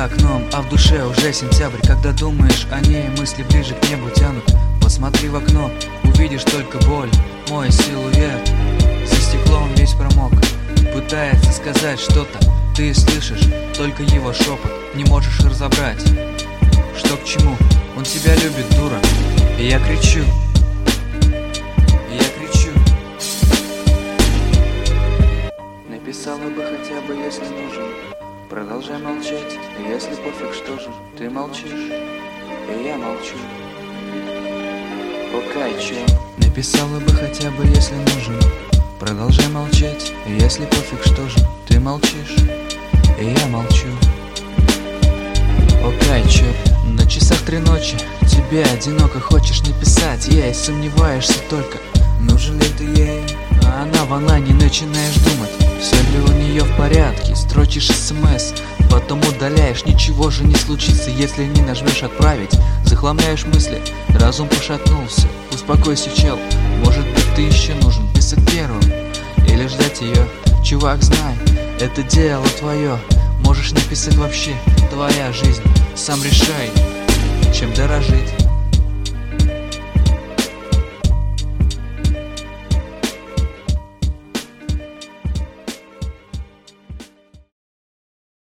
за окном, а в душе уже сентябрь. Когда думаешь о ней, мысли ближе к небу тянут. Посмотри в окно, увидишь только боль. Мой силуэт за стеклом весь промок. Пытается сказать что-то, ты слышишь только его шепот. Не можешь разобрать, что к чему. Он тебя любит, дура. И я кричу, написала бы хотя бы, если нужен. Продолжай молчать, и если пофиг, что же. Ты молчишь, и я молчу. Окей, чё? Написала бы хотя бы, если нужен. Продолжай молчать, и если пофиг, что же. Ты молчишь, и я молчу. Окей, чё? На часах 3 ночи, тебе одиноко хочешь написать ей. Сомневаешься только, нужен ли ты ей. А она в онлайне, начинаешь думать, все ли у нее в порядке. Строчишь смс, потом удаляешь. Ничего же не случится, если не нажмешь отправить. Захламляешь мысли, разум пошатнулся. Успокойся, чел, может быть ты еще нужен. Писать первым или ждать ее. Чувак, знай, это дело твое. Можешь не писать вообще, твоя жизнь. Сам решай, чем дорожить.